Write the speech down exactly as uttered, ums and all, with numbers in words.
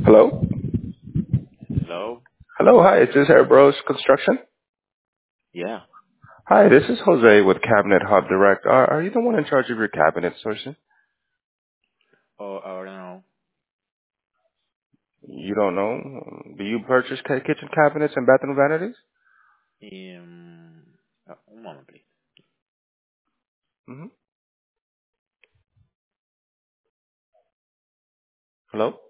Hello? Hello? Hello, hi, is this Air Bros Construction? Yeah. Hi, this is Jose with Cabinet Hub Direct. Are, are you the one in charge of your cabinet sourcing? Oh, I don't know. You don't know? Do you purchase ca- kitchen cabinets and bathroom vanities? Um, uh, un moment, please. hmm Hello?